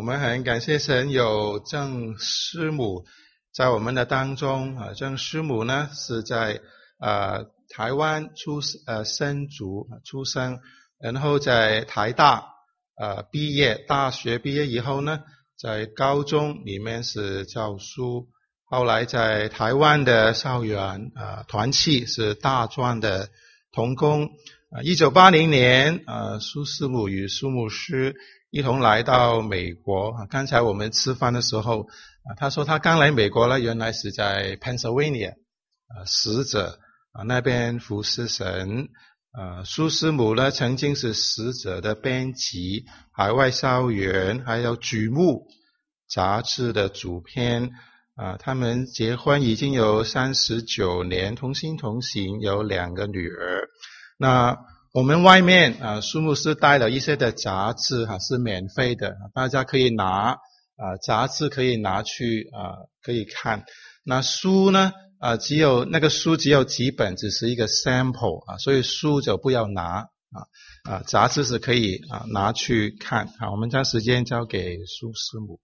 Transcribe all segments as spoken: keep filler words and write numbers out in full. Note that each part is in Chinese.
们很感谢神有郑师母在我们的当中啊。郑师母呢是在呃台湾出呃生族出生，然后在台大呃毕业，大学毕业以后呢，在高中里面是教书，后来在台湾的校园呃团契是大专的同工。啊，一九八零年，呃，苏师母与苏牧师一同来到美国。啊，刚才我们吃饭的时候，啊，他说他刚来美国呢，原来是在 Pennsylvania， 啊，使者啊那边服侍神。啊，苏师母呢曾经是使者的编辑，海外校园，还有举目杂志的主编。啊，他们结婚已经有三十九年，同心同行，有两个女儿。那我们外面啊，苏牧师带了一些的杂志哈，是免费的，大家可以拿啊，杂志可以拿去啊，可以看。那书呢啊，只有那个书只有几本，只是一个 sample 啊，所以书就不要拿啊啊，杂志是可以啊拿去看。好，我们将时间交给苏师母。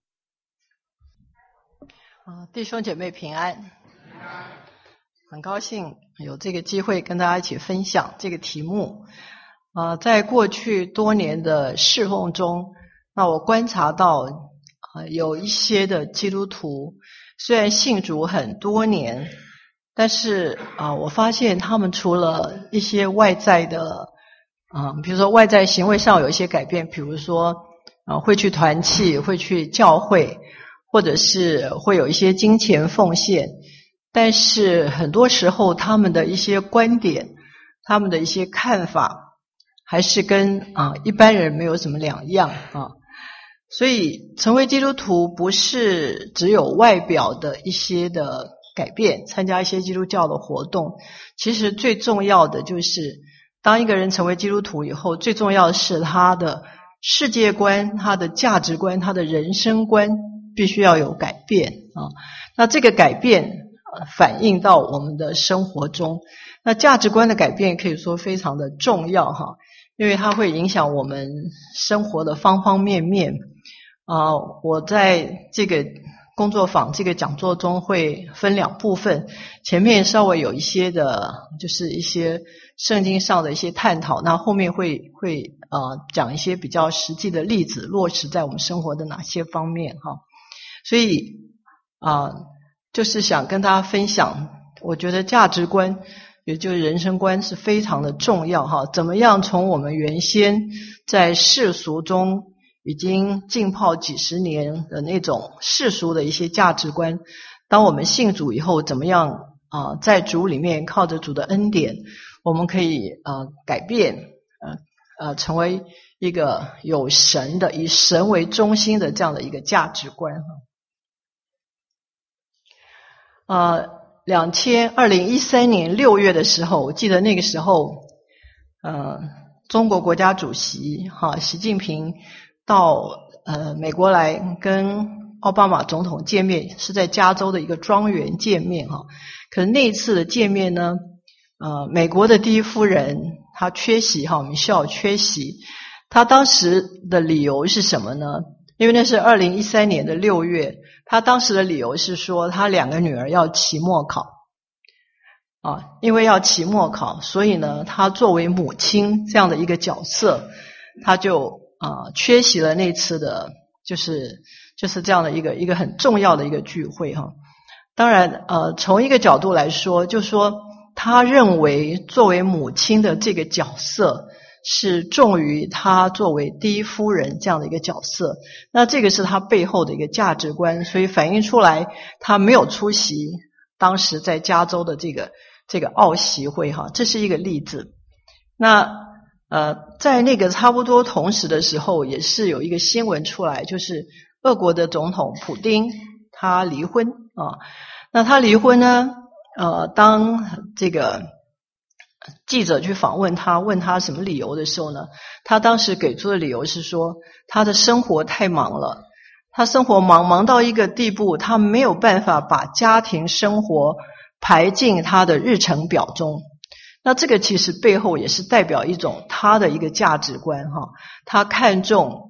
啊，弟兄姐妹平安。很高兴有这个机会跟大家一起分享这个题目。呃，在过去多年的侍奉中，那我观察到呃有一些的基督徒虽然信主很多年，但是啊、呃，我发现他们除了一些外在的啊、呃，比如说外在行为上有一些改变，比如说啊、呃、会去团契，会去教会，或者是会有一些金钱奉献。但是很多时候他们的一些观点，他们的一些看法还是跟啊一般人没有什么两样啊。所以成为基督徒不是只有外表的一些的改变，参加一些基督教的活动，其实最重要的就是当一个人成为基督徒以后，最重要的是他的世界观，他的价值观，他的人生观必须要有改变啊。那这个改变反映到我们的生活中，那价值观的改变可以说非常的重要哈，因为它会影响我们生活的方方面面。啊、呃，我在这个工作坊这个讲座中会分两部分，前面稍微有一些的，就是一些圣经上的一些探讨，那后面会会呃讲一些比较实际的例子，落实在我们生活的哪些方面哈。所以啊。呃就是想跟大家分享，我觉得价值观也就是人生观是非常的重要哈。怎么样从我们原先在世俗中已经浸泡几十年的那种世俗的一些价值观，当我们信主以后，怎么样啊、呃，在主里面靠着主的恩典，我们可以呃改变呃呃成为一个有神的，以神为中心的这样的一个价值观哈。呃，两千二零一三年六月的时候，我记得那个时候，呃，中国国家主席哈习近平到呃美国来跟奥巴马总统见面，是在加州的一个庄园见面哈。可是那一次的见面呢，呃，美国的第一夫人她缺席哈，米歇尔缺席。她当时的理由是什么呢？因为那是二零一三年的六月，他当时的理由是说他两个女儿要期末考啊，因为要期末考，所以呢他作为母亲这样的一个角色，他就啊缺席了那次的就是就是这样的一个一个很重要的一个聚会哈。当然呃从一个角度来说，就说他认为作为母亲的这个角色是重于他作为第一夫人这样的一个角色，那这个是他背后的一个价值观，所以反映出来他没有出席当时在加州的这个这个奥习会哈，这是一个例子。那呃，在那个差不多同时的时候，也是有一个新闻出来，就是俄国的总统普丁他离婚啊。那他离婚呢，呃，当这个记者去访问他，问他什么理由的时候呢，他当时给出的理由是说他的生活太忙了，他生活忙忙到一个地步，他没有办法把家庭生活排进他的日程表中。那这个其实背后也是代表一种他的一个价值观哈，他看重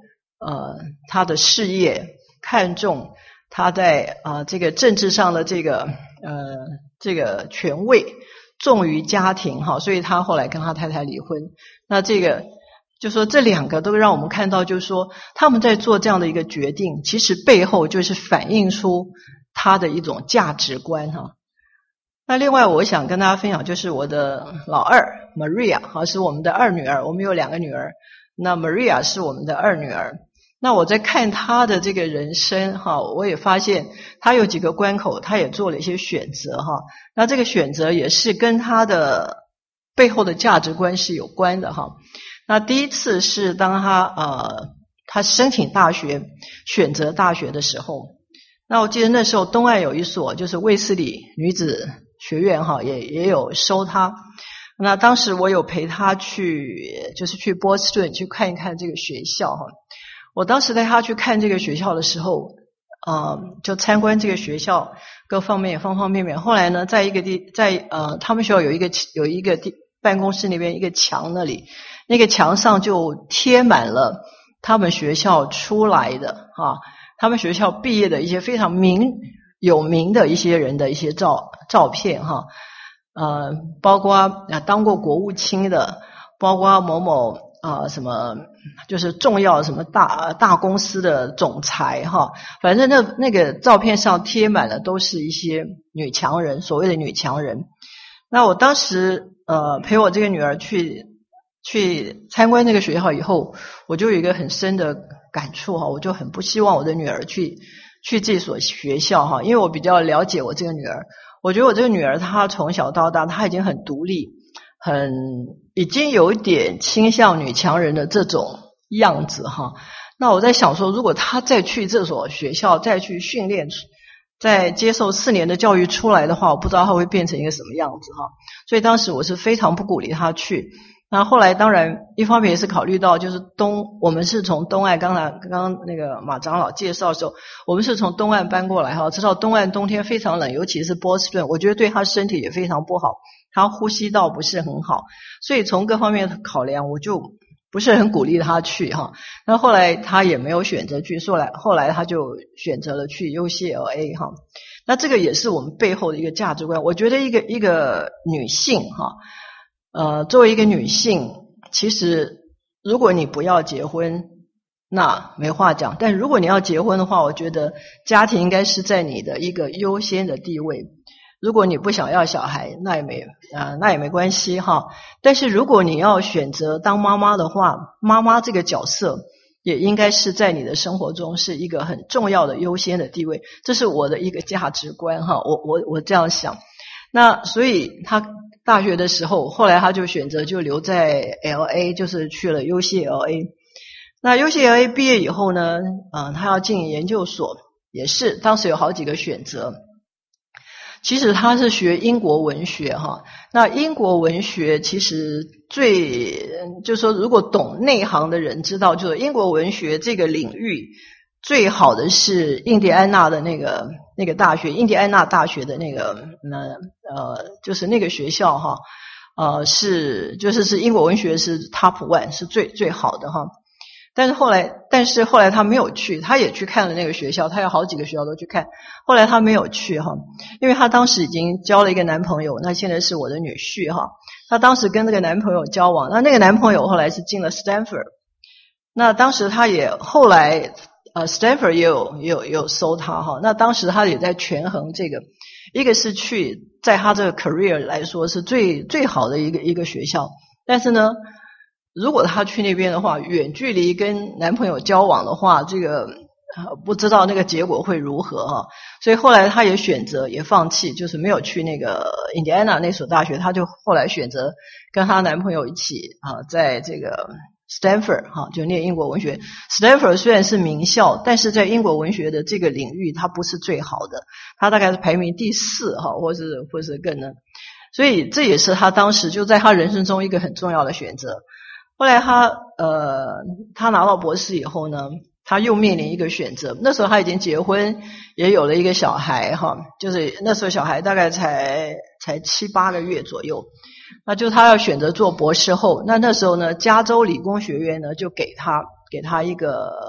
呃他的事业，看重他在啊、呃、这个政治上的这个呃这个权位，重于家庭哈，所以他后来跟他太太离婚。那这个就说这两个都让我们看到，就是说他们在做这样的一个决定，其实背后就是反映出他的一种价值观哈。那另外我想跟大家分享，就是我的老二 Maria 哈，是我们的二女儿，我们有两个女儿，那 Maria 是我们的二女儿。那我在看她的这个人生哈，我也发现她有几个关口，她也做了一些选择哈。那这个选择也是跟她的背后的价值观是有关的哈。那第一次是当她呃她申请大学，选择大学的时候，那我记得那时候东岸有一所就是卫斯理女子学院哈，也也有收她。那当时我有陪她去，就是去波士顿去看一看这个学校哈。我当时带她去看这个学校的时候，呃，就参观这个学校各方面方方面面。后来呢，在一个地，在呃，他们学校有一个有一个地办公室那边一个墙那里，那个墙上就贴满了他们学校出来的啊，他们学校毕业的一些非常名有名的一些人的一些照照片哈，呃，包括啊当过国务卿的，包括某某啊什么就是重要什么大大公司的总裁哈，反正那那个照片上贴满了都是一些女强人，所谓的女强人。那我当时呃陪我这个女儿去去参观那个学校以后，我就有一个很深的感触哈，我就很不希望我的女儿去去这所学校哈，因为我比较了解我这个女儿，我觉得我这个女儿她从小到大她已经很独立，很已经有一点倾向女强人的这种样子哈。那我在想说，如果她再去这所学校再去训练，再接受四年的教育出来的话，我不知道她会变成一个什么样子哈。所以当时我是非常不鼓励她去。那后来当然一方面也是考虑到就是东我们是从东岸，刚才刚刚那个马长老介绍的时候，我们是从东岸搬过来哈，知道东岸冬天非常冷，尤其是波士顿，我觉得对他身体也非常不好，他呼吸道不是很好，所以从各方面考量我就不是很鼓励他去哈。那后来他也没有选择去，后来后来他就选择了去 U C L A 哈。那这个也是我们背后的一个价值观，我觉得一个一个女性哈，呃，作为一个女性，其实如果你不要结婚，那没话讲。但如果你要结婚的话，我觉得家庭应该是在你的一个优先的地位。如果你不想要小孩，那也没啊、呃，那也没关系哈。但是如果你要选择当妈妈的话，妈妈这个角色也应该是在你的生活中是一个很重要的优先的地位。这是我的一个价值观哈，我我我这样想。那所以他大学的时候，后来他就选择就留在 L A， 就是去了 U C L A。 那 U C L A 毕业以后呢，呃，他要进研究所，也是当时有好几个选择。其实他是学英国文学哈，那英国文学其实最就是说如果懂内行的人知道，就是英国文学这个领域最好的是印第安纳的那个那个大学，印第安纳大学的那个呃呃就是那个学校哈，呃是就是是英国文学是 top one 是最最好的哈。但是后来但是后来他没有去，他也去看了那个学校，他有好几个学校都去看，后来他没有去哈，因为他当时已经交了一个男朋友，那现在是我的女婿哈。他当时跟那个男朋友交往，那那个男朋友后来是进了 Stanford， 那当时他也后来呃 Stanford 也有也有也有收他哈，那当时他也在权衡这个，一个是去在他这个 career 来说是最最好的一个一个学校，但是呢如果他去那边的话，远距离跟男朋友交往的话，这个不知道那个结果会如何哈。所以后来他也选择也放弃，就是没有去那个印第安纳那所大学，他就后来选择跟她男朋友一起啊，在这个 Stanford 哈，就念英国文学。Stanford 虽然是名校，但是在英国文学的这个领域，它不是最好的，它大概是排名第四哈，或是或是更呢。所以这也是他当时就在他人生中一个很重要的选择。后来他呃，他拿到博士以后呢，他又面临一个选择。那时候他已经结婚，也有了一个小孩哈，就是那时候小孩大概才才七八个月左右。那就他要选择做博士后，那那时候呢，加州理工学院呢就给他给他一个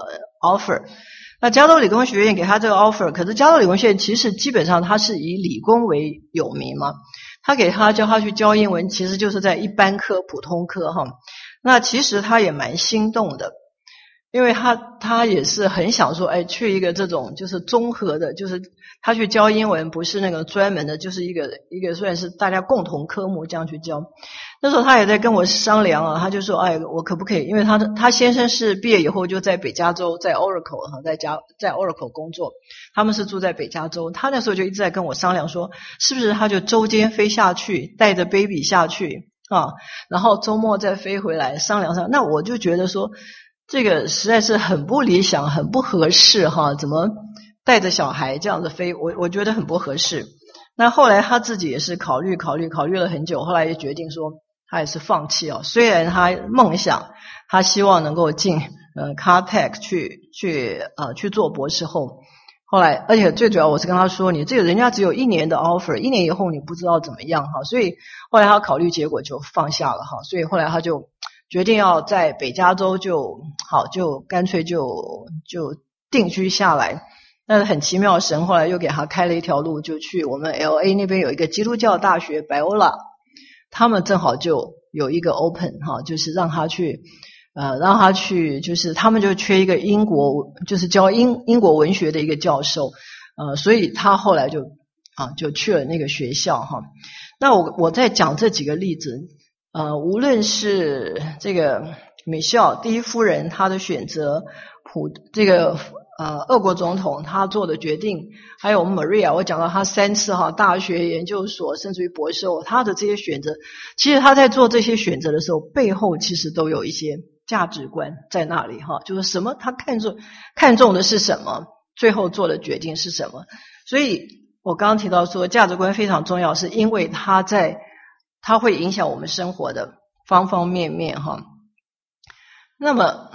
offer。那加州理工学院给他这个 offer， 可是加州理工学院其实基本上它是以理工为有名嘛，他给他叫他去教英文，其实就是在一般科、普通科哈。那其实他也蛮心动的，因为他他也是很想说，哎，去一个这种就是综合的，就是他去教英文不是那个专门的，就是一个一个算是大家共同科目这样去教。那时候他也在跟我商量啊，他就说，哎，我可不可以？因为他他先生是毕业以后就在北加州，在 Oracle 哈，在加在 Oracle 工作，他们是住在北加州。他那时候就一直在跟我商量说，是不是他就周间飞下去，带着 baby 下去啊，然后周末再飞回来商量上。那我就觉得说，这个实在是很不理想，很不合适哈，怎么带着小孩这样子飞？我我觉得很不合适。那后来他自己也是考虑考虑考虑了很久，后来也决定说他也是放弃哦。虽然他梦想，他希望能够进呃 Caltech 去去呃去做博士后。后来，而且最主要我是跟他说，你这个人家只有一年的 offer， 一年以后你不知道怎么样哈，所以后来他考虑结果就放下了哈，所以后来他就决定要在北加州就好，就干脆就就定居下来。但是很奇妙，神后来又给他开了一条路，就去我们 L A 那边有一个基督教大学 Biola， 他们正好就有一个 open 哈，就是让他去呃让他去，就是他们就缺一个英国就是教英英国文学的一个教授，呃所以他后来就啊就去了那个学校哈。那我我在讲这几个例子，呃无论是这个米歇尔第一夫人她的选择，普这个呃俄国总统他做的决定，还有我们 Maria 我讲到他三次哈大学研究所甚至于博士后他的这些选择，其实他在做这些选择的时候背后其实都有一些价值观在那里哈，就是什么他看重看重的是什么，最后做的决定是什么。所以我刚刚提到说价值观非常重要，是因为它在它会影响我们生活的方方面面哈。那么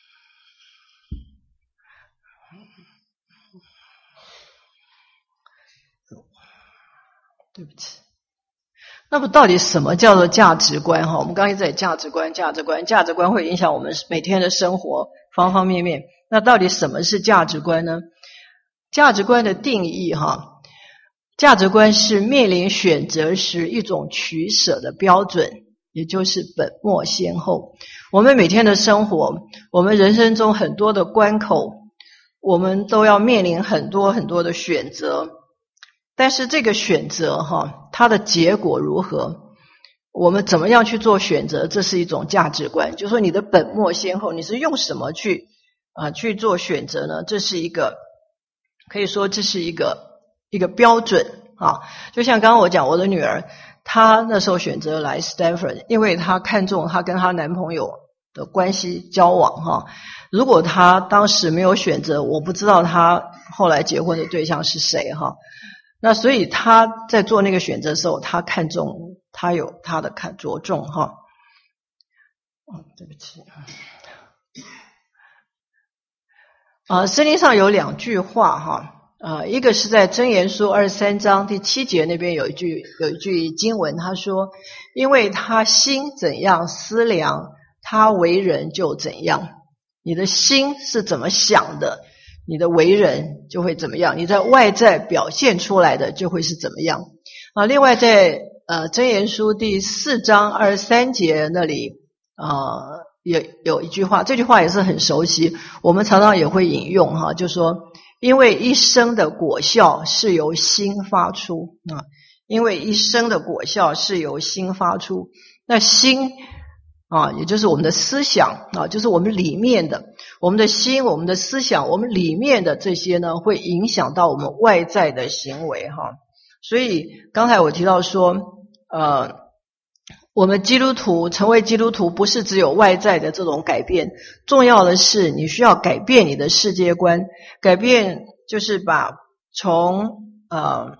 对不起，那么到底什么叫做价值观哈？我们刚才在价值观价值观价值观会影响我们每天的生活方方面面。那到底什么是价值观呢？价值观的定义哈，价值观是面临选择时一种取舍的标准，也就是本末先后。我们每天的生活，我们人生中很多的关口，我们都要面临很多很多的选择，但是这个选择哈，它的结果如何，我们怎么样去做选择，这是一种价值观。就是说你的本末先后，你是用什么去啊、呃、去做选择呢？这是一个可以说这是一个一个标准啊。就像刚刚我讲我的女儿，她那时候选择来 Stanford， 因为她看中她跟她男朋友的关系交往哈。如果她当时没有选择，我不知道她后来结婚的对象是谁哈。那所以她在做那个选择的时候，她看重，她有她的看着重哈。哦，对不起。啊、呃，圣经上有两句话哈。啊、呃，一个是在箴言书二十三章第七节那边有一句有一句经文，他说：“因为他心怎样思量，他为人就怎样。”你的心是怎么想的，你的为人就会怎么样，你在外在表现出来的就会是怎么样。啊，另外在呃箴言书第四章二十三节那里啊、呃、也有一句话，这句话也是很熟悉，我们常常也会引用哈，就说因为一生的果效是由心发出啊，因为一生的果效是由心发出。那心啊，也就是我们的思想啊，就是我们里面的，我们的心，我们的思想，我们里面的这些呢，会影响到我们外在的行为哈。所以刚才我提到说，呃，我们基督徒成为基督徒，不是只有外在的这种改变，重要的是你需要改变你的世界观，改变就是把从呃，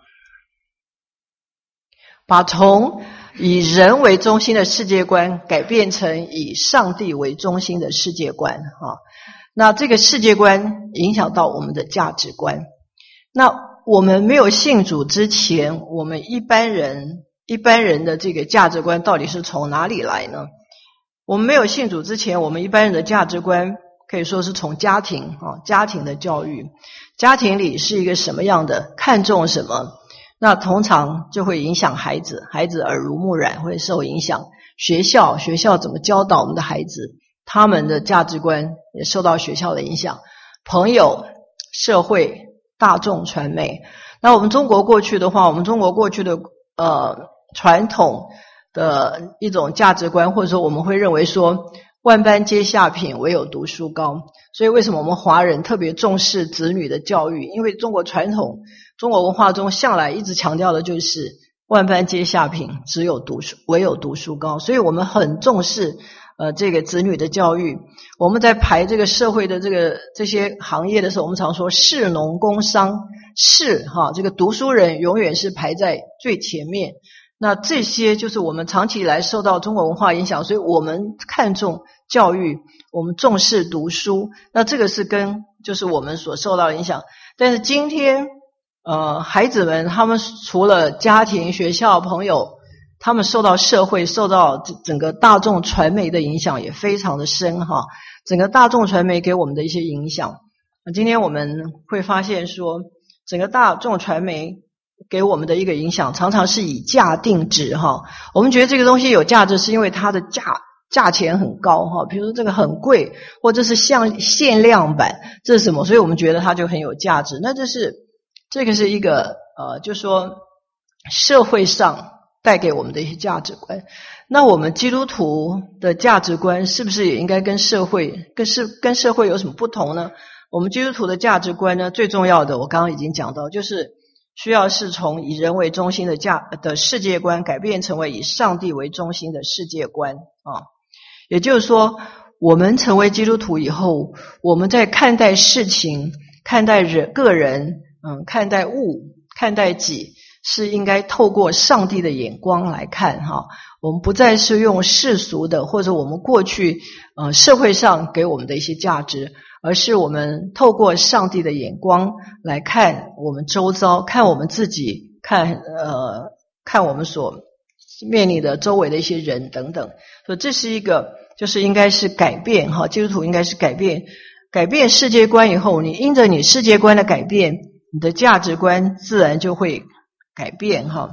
把从以人为中心的世界观改变成以上帝为中心的世界观哈。那这个世界观影响到我们的价值观。那我们没有信主之前，我们一般人一般人的这个价值观到底是从哪里来呢？我们没有信主之前，我们一般人的价值观可以说是从家庭啊，家庭的教育，家庭里是一个什么样的，看重什么，那通常就会影响孩子，孩子耳濡目染会受影响。学校学校怎么教导我们的孩子，他们的价值观也受到学校的影响。朋友、社会、大众传媒。那我们中国过去的话，我们中国过去的呃传统的一种价值观，或者说我们会认为说万般皆下品，唯有读书高。所以为什么我们华人特别重视子女的教育？因为中国传统中国文化中向来一直强调的就是万般皆下品，只有读书唯有读书高。所以我们很重视呃这个子女的教育。我们在排这个社会的这个这些行业的时候，我们常说士农工商，士哈这个读书人永远是排在最前面。那这些就是我们长期以来受到中国文化影响，所以我们看重教育，我们重视读书，那这个是跟就是我们所受到的影响。但是今天呃，孩子们他们除了家庭、学校、朋友，他们受到社会、受到整个大众传媒的影响也非常的深哈。整个大众传媒给我们的一些影响，今天我们会发现说，整个大众传媒给我们的一个影响，常常是以价定值哈。我们觉得这个东西有价值，是因为它的价价钱很高哈，比如说这个很贵，或者是像限量版，这是什么？所以我们觉得它就很有价值。那这是这个是一个呃，就说社会上带给我们的一些价值观。那我们基督徒的价值观是不是也应该跟社会跟是跟社会有什么不同呢？我们基督徒的价值观呢，最重要的我刚刚已经讲到，就是需要是从以人为中心的价的世界观改变成为以上帝为中心的世界观啊。也就是说，我们成为基督徒以后，我们在看待事情、看待人个人、嗯，看待物、看待己，是应该透过上帝的眼光来看哈。我们不再是用世俗的或者我们过去呃社会上给我们的一些价值，而是我们透过上帝的眼光来看我们周遭，看我们自己，看呃看我们所面临的周围的一些人等等。所以这是一个就是应该是改变哈，基督徒应该是改变改变世界观以后，你因着你世界观的改变，你的价值观自然就会改变哈。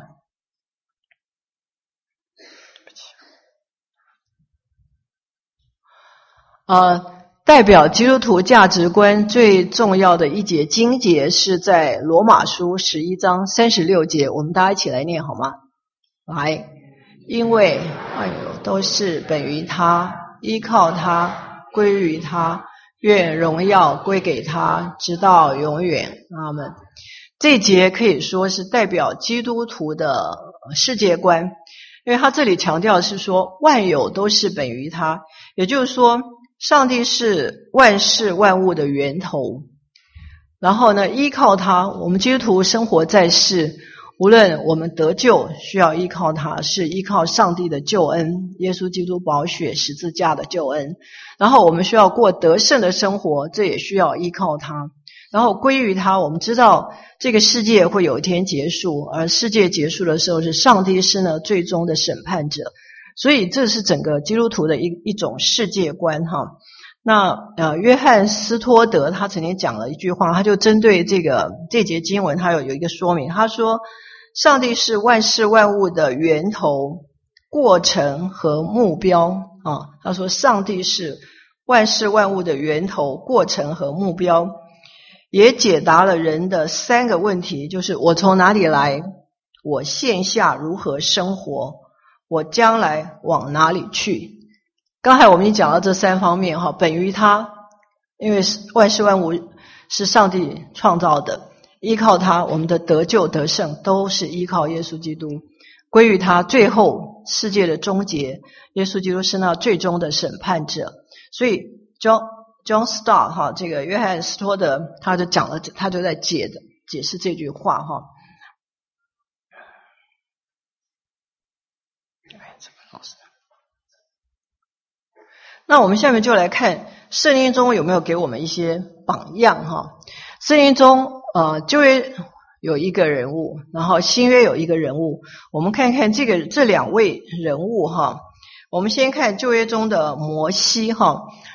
呃，代表基督徒价值观最重要的一节经节是在罗马书十一章三十六节，我们大家一起来念好吗？来，因为万有都是本于他，依靠他，归于他，愿荣耀归给他，直到永远。阿们。这一节可以说是代表基督徒的世界观，因为他这里强调的是说万有都是本于他，也就是说上帝是万事万物的源头，然后呢，依靠他，我们基督徒生活在世，无论我们得救需要依靠他，是依靠上帝的救恩，耶稣基督宝血十字架的救恩，然后我们需要过得胜的生活，这也需要依靠他，然后归于他。我们知道这个世界会有一天结束，而世界结束的时候是上帝是呢最终的审判者，所以这是整个基督徒的一一种世界观哈。那呃，约翰斯托德他曾经讲了一句话，他就针对这个这节经文他有有一个说明，他说上帝是万事万物的源头、过程和目标啊。他说上帝是万事万物的源头、过程和目标，也解答了人的三个问题，就是我从哪里来，我现下如何生活，我将来往哪里去。刚才我们已经讲到这三方面哈，本于他，因为万事万物是上帝创造的，依靠他，我们的得救得胜都是依靠耶稣基督，归于他，最后世界的终结，耶稣基督是那最终的审判者。所以 John John Stott 哈，这个约翰斯托德他就讲了，他就在解的解释这句话哈。那我们下面就来看圣经中有没有给我们一些榜样哈。圣经中呃旧约有一个人物，然后新约有一个人物，我们看看这个这两位人物哈。我们先看旧约中的摩西哈。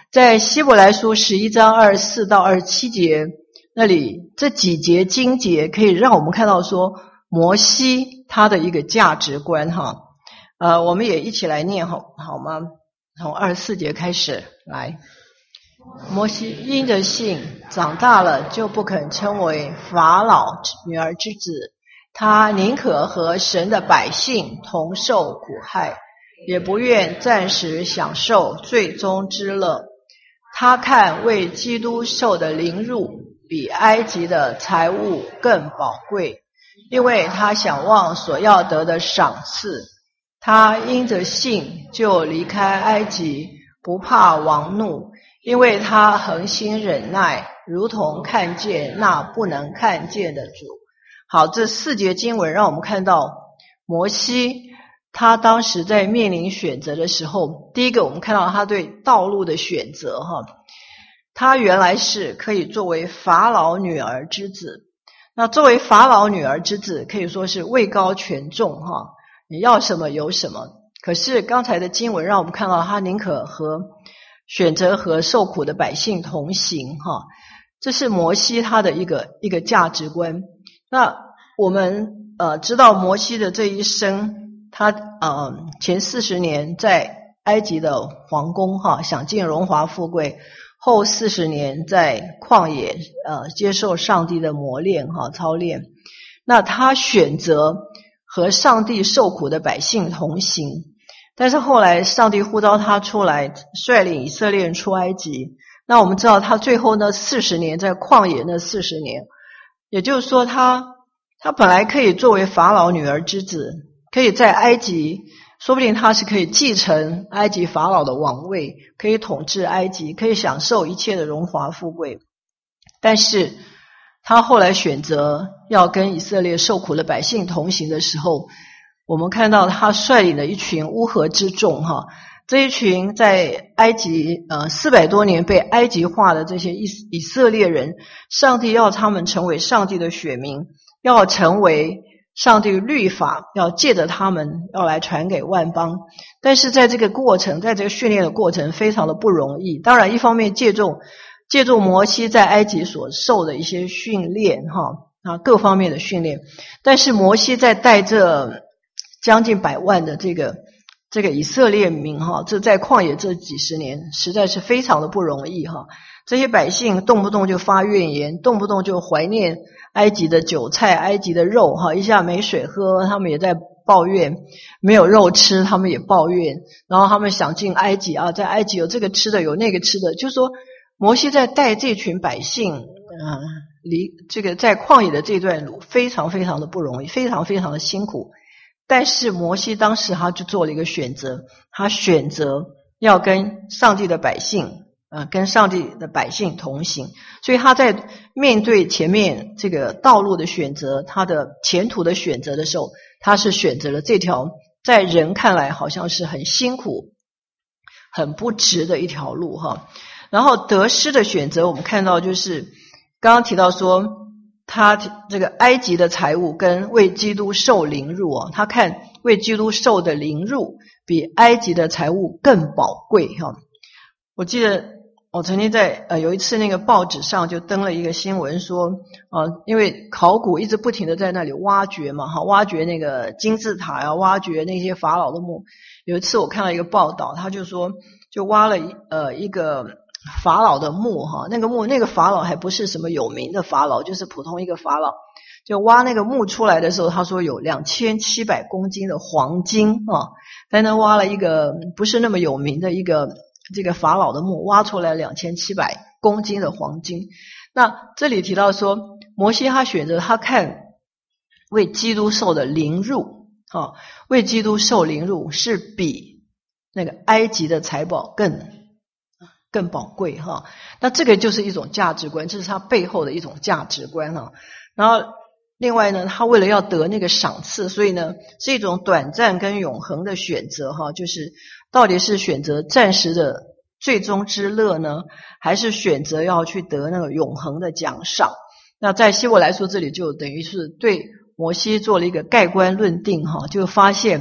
在希伯来书十一章二十四到二十七节那里，这几节经节可以让我们看到说摩西他的一个价值观哈。呃，我们也一起来念好好吗？从二十四节开始来。摩西因着信长大了，就不肯称为法老女儿之子，他宁可和神的百姓同受苦害，也不愿暂时享受最终之乐。他看为基督受的凌辱比埃及的财物更宝贵，因为他想望所要得的赏赐。他因着信就离开埃及，不怕王怒，因为他恒心忍耐，如同看见那不能看见的主。好，这四节经文让我们看到摩西他当时在面临选择的时候，第一个我们看到他对道路的选择哈，他原来是可以作为法老女儿之子，那作为法老女儿之子可以说是位高权重哈，你要什么有什么。可是刚才的经文让我们看到他宁可和选择和受苦的百姓同行哈，这是摩西他的一个一个价值观。那我们呃知道摩西的这一生，他呃前四十年在埃及的皇宫哈，享尽荣华富贵，后四十年在旷野呃接受上帝的磨练哈操练。那他选择和上帝受苦的百姓同行，但是后来上帝呼召他出来率领以色列人出埃及。那我们知道他最后呢四十年在旷野那四十年，也就是说他他本来可以作为法老女儿之子，可以在埃及，说不定他是可以继承埃及法老的王位，可以统治埃及，可以享受一切的荣华富贵。但是他后来选择要跟以色列受苦的百姓同行的时候，我们看到他率领了一群乌合之众哈，这一群在埃及呃四百多年被埃及化的这些以以色列人，上帝要他们成为上帝的选民，要成为上帝律法，要借着他们要来传给万邦。但是在这个过程，在这个训练的过程非常的不容易。当然一方面借助借助摩西在埃及所受的一些训练哈啊各方面的训练，但是摩西在带这将近百万的这个这个以色列民哈，这在旷野这几十年实在是非常的不容易哈。这些百姓动不动就发怨言，动不动就怀念埃及的韭菜，埃及的肉哈，一下没水喝，他们也在抱怨，没有肉吃，他们也抱怨，然后他们想进埃及啊，在埃及有这个吃的，有那个吃的，就是说摩西在带这群百姓啊，离这个在旷野的这段路非常非常的不容易，非常非常的辛苦。但是摩西当时他就做了一个选择，他选择要跟上帝的百姓呃，跟上帝的百姓同行，所以他在面对前面这个道路的选择，他的前途的选择的时候，他是选择了这条在人看来好像是很辛苦很不值的一条路哈。然后得失的选择我们看到就是刚刚提到说他这个埃及的财物跟为基督受凌辱啊，他看为基督受的凌辱比埃及的财物更宝贵哈。我记得我曾经在呃有一次那个报纸上就登了一个新闻说呃因为考古一直不停的在那里挖掘嘛哈，挖掘那个金字塔啊，挖掘那些法老的墓。有一次我看到一个报道，他就说就挖了一呃一个法老的墓哈，那个墓那个法老还不是什么有名的法老，就是普通一个法老。就挖那个墓出来的时候，他说有两千七百公斤的黄金啊，但他挖了一个不是那么有名的一个这个法老的墓，挖出来两千七百公斤的黄金。那这里提到说摩西他选择他看为基督受的凌辱啊，为基督受凌辱是比那个埃及的财宝更更宝贵哈。那这个就是一种价值观，这是他背后的一种价值观哈。然后另外呢，他为了要得那个赏赐，所以呢是一种短暂跟永恒的选择哈，就是到底是选择暂时的最终之乐呢，还是选择要去得那个永恒的奖赏。那在希伯来书这里就等于是对摩西做了一个盖棺论定哈，就发现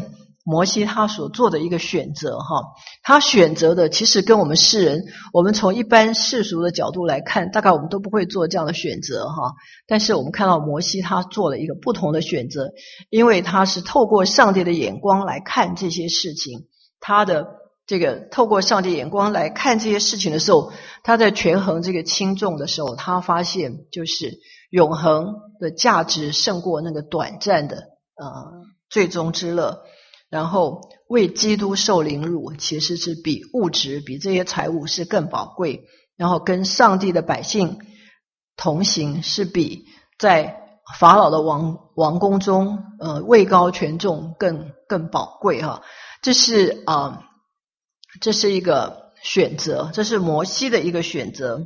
摩西他所做的一个选择哈，他选择的其实跟我们世人，我们从一般世俗的角度来看，大概我们都不会做这样的选择哈。但是我们看到摩西他做了一个不同的选择，因为他是透过上帝的眼光来看这些事情，他的这个透过上帝眼光来看这些事情的时候，他在权衡这个轻重的时候，他发现就是永恒的价值胜过那个短暂的呃最终之乐。然后为基督受凌辱其实是比物质比这些财物是更宝贵，然后跟上帝的百姓同行是比在法老的王王宫中呃位高权重更更宝贵哈。这是啊、呃、这是一个选择，这是摩西的一个选择。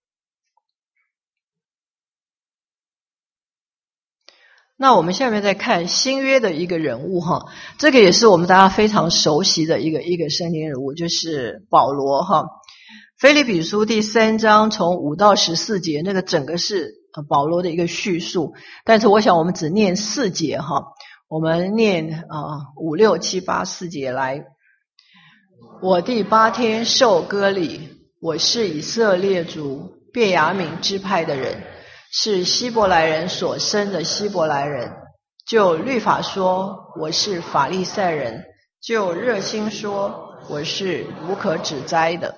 那我们下面再看新约的一个人物哈，这个也是我们大家非常熟悉的一个一个圣经人物，就是保罗哈。腓立比书第三章从五到十四节，那个整个是保罗的一个叙述，但是我想我们只念四节哈，我们念啊五六七八四节来。我第八天受割礼，我是以色列族便雅悯支派的人，是希伯来人所生的希伯来人。就律法说，我是法利赛人；就热心说，我是无可指摘的。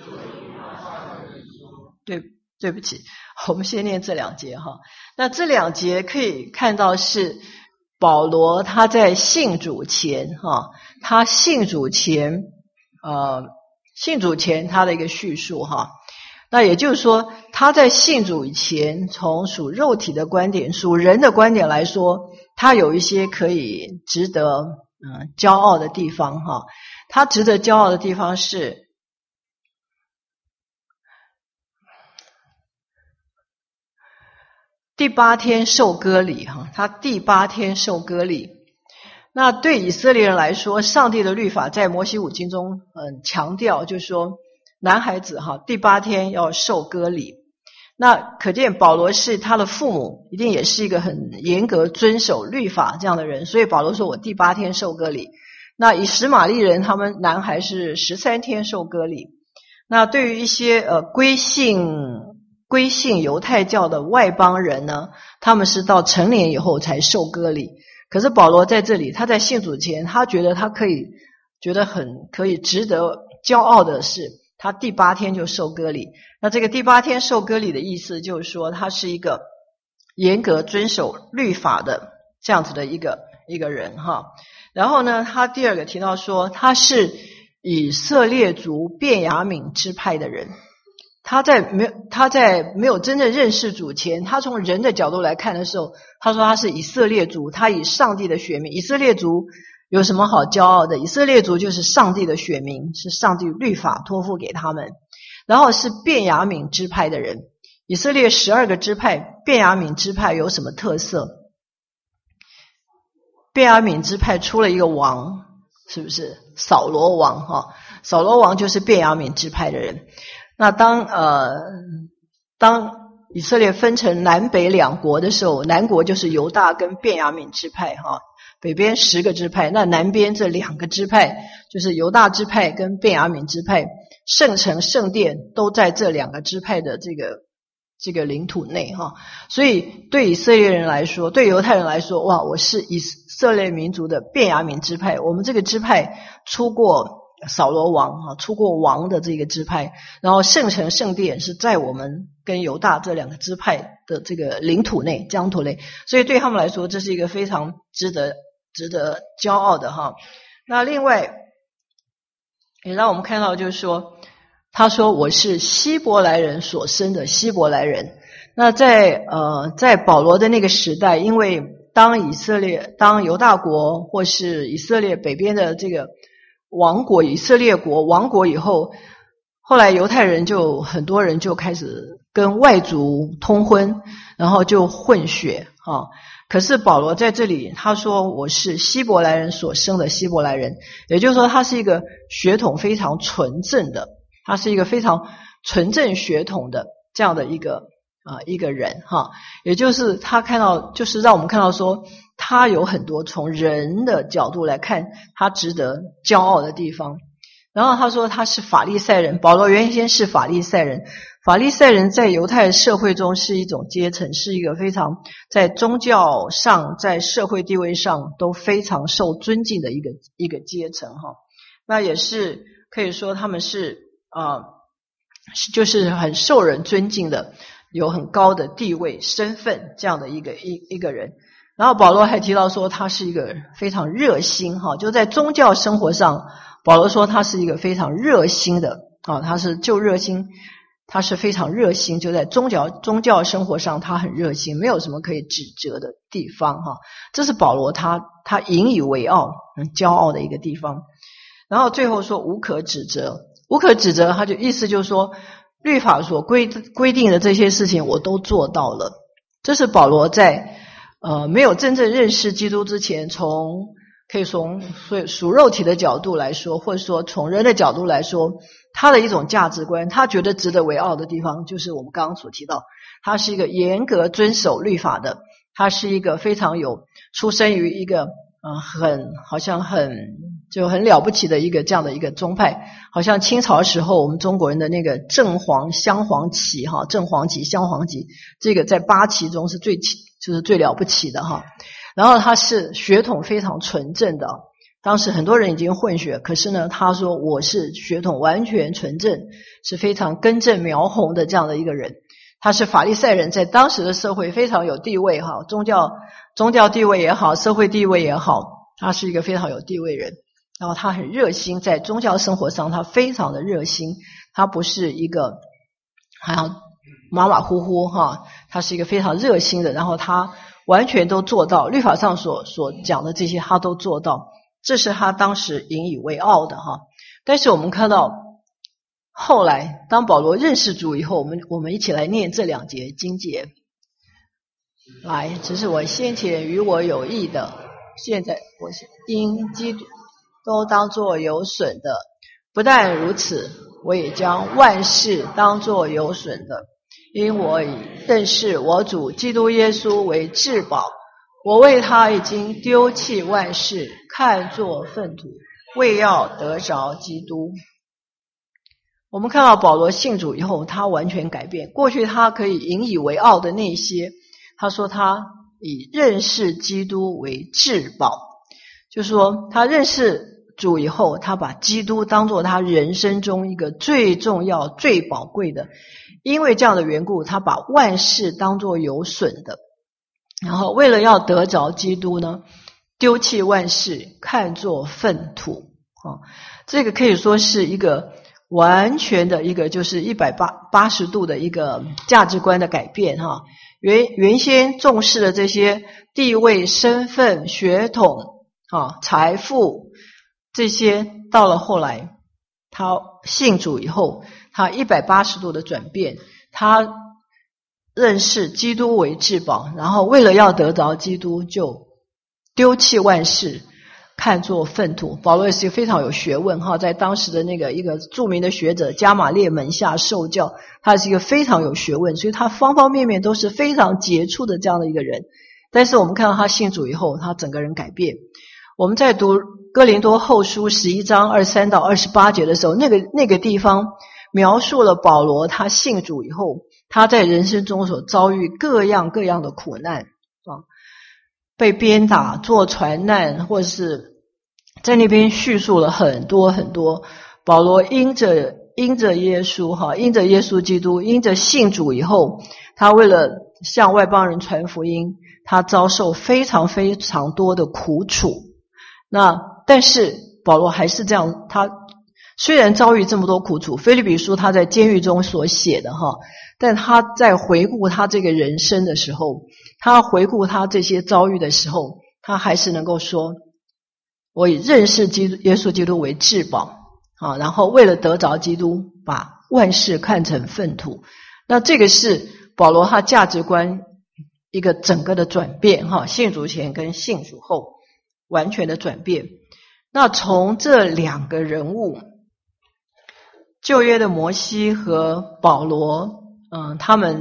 对，对不起，我们先念这两节哈。那这两节可以看到是保罗他在信主前哈，他信主前呃信主前他的一个叙述哈。那也就是说，他在信主以前，从属肉体的观点、属人的观点来说，他有一些可以值得嗯骄傲的地方哈。他值得骄傲的地方是，第八天受割礼哈，他第八天受割礼。那对以色列人来说，上帝的律法在摩西五经中嗯强调，就是说男孩子哈第八天要受割礼。那可见保罗是他的父母一定也是一个很严格遵守律法这样的人，所以保罗说我第八天受割礼。那以实玛利人他们男孩是十三天受割礼。那对于一些呃归信归信犹太教的外邦人呢，他们是到成年以后才受割礼。可是保罗在这里，他在信主前，他觉得他可以觉得很可以值得骄傲的是，他第八天就受割礼。那这个第八天受割礼的意思就是说，他是一个严格遵守律法的这样子的一个一个人哈。然后呢，他第二个提到说，他是以色列族便雅悯支派的人。他在没有他在没有真正认识主前，他从人的角度来看的时候，他说他是以色列族，他以上帝的选民。以色列族有什么好骄傲的？以色列族就是上帝的选民，是上帝律法托付给他们。然后是便雅悯支派的人，以色列十二个支派，便雅悯支派有什么特色？便雅悯支派出了一个王，是不是扫罗王哈？扫罗王就是便雅悯支派的人。那当呃当以色列分成南北两国的时候，南国就是犹大跟便雅悯支派哈，北边十个支派，那南边这两个支派就是犹大支派跟便雅悯支派，圣城圣殿都在这两个支派的这个这个领土内哈。所以对以色列人来说，对犹太人来说，哇，我是以色列民族的便雅悯支派，我们这个支派出过扫罗王哈，出过王的这个支派，然后圣城圣殿是在我们跟犹大这两个支派的这个领土内疆土内，所以对他们来说，这是一个非常值得值得骄傲的哈。那另外也让我们看到，就是说，他说我是希伯来人所生的希伯来人。那在呃在保罗的那个时代，因为当以色列当犹大国或是以色列北边的这个王国以色列国亡国以后，后来犹太人就很多人就开始跟外族通婚，然后就混血啊。可是保罗在这里他说我是希伯来人所生的希伯来人，也就是说他是一个血统非常纯正的，他是一个非常纯正血统的这样的一个啊一个人哈，也就是他看到，就是让我们看到说，他有很多从人的角度来看他值得骄傲的地方。然后他说他是法利赛人，保罗原先是法利赛人，法利赛人在犹太社会中是一种阶层，是一个非常在宗教上在社会地位上都非常受尊敬的一个一个阶层哈。那也是可以说他们是啊、呃，就是很受人尊敬的，有很高的地位身份这样的一个一一个人。然后保罗还提到说他是一个非常热心哈，就在宗教生活上保罗说他是一个非常热心的啊，他是就热心，他是非常热心，就在宗教宗教生活上他很热心，没有什么可以指责的地方哈。这是保罗他他引以为傲很骄傲的一个地方。然后最后说无可指责，无可指责他就意思就是说律法所规规定的这些事情我都做到了。这是保罗在呃没有真正认识基督之前，从可以从属肉体的角度来说，或者说从人的角度来说，他的一种价值观，他觉得值得为傲的地方，就是我们刚刚所提到，他是一个严格遵守律法的，他是一个非常有出生于一个呃很好像很就很了不起的一个这样的一个宗派，好像清朝时候我们中国人的那个正黄镶黄旗哈，正黄旗镶黄旗，这个在八旗中是最就是最了不起的哈。然后他是血统非常纯正的，当时很多人已经混血，可是呢他说我是血统完全纯正，是非常根正苗红的这样的一个人。他是法利赛人，在当时的社会非常有地位哈，宗教宗教地位也好，社会地位也好，他是一个非常有地位人。然后他很热心，在宗教生活上他非常的热心，他不是一个好像马马虎虎哈，他是一个非常热心的，然后他完全都做到律法上所所讲的这些他都做到，这是他当时引以为傲的哈。但是我们看到后来当保罗认识主以后，我们我们一起来念这两节经节。来，这是我先前与我有益的，现在我因基督都当作有损的，不但如此，我也将万事当作有损的，因我以认识我主基督耶稣为至宝，我为他已经丢弃万事，看作粪土，为要得着基督。我们看到保罗信主以后，他完全改变，过去他可以引以为傲的那些，他说他以认识基督为至宝，就是说他认识主以后，他把基督当作他人生中一个最重要最宝贵的，因为这样的缘故，他把万事当作有损的，然后为了要得着基督呢，丢弃万事，看作粪土、哦、这个可以说是一个完全的一个就是一百八十度的一个价值观的改变哈。原原先重视的这些地位、身份、血统、啊、财富这些，到了后来他信主以后，他一百八十度的转变，他认识基督为至宝，然后为了要得着基督，就丢弃万事，看作粪土。保罗也是非常有学问哈，在当时的那个一个著名的学者加玛列门下受教，他是一个非常有学问，所以他方方面面都是非常杰出的这样的一个人。但是我们看到他信主以后，他整个人改变。我们在读哥林多后书十一章二十三到二十八节的时候，那个那个地方描述了保罗他信主以后，他在人生中所遭遇各样各样的苦难啊，被鞭打、坐船难，或者是在那边叙述了很多很多保罗因着因着耶稣哈，因着耶稣基督，因着信主以后，他为了向外邦人传福音，他遭受非常非常多的苦楚。那但是保罗还是这样，他虽然遭遇这么多苦楚，腓立比书他在监狱中所写的哈，但他在回顾他这个人生的时候，他回顾他这些遭遇的时候，他还是能够说，我以认识基督耶稣基督为至宝啊，然后为了得着基督，把万事看成粪土。那这个是保罗他价值观一个整个的转变哈，信主前跟信主后完全的转变。那从这两个人物，旧约的摩西和保罗，嗯，他们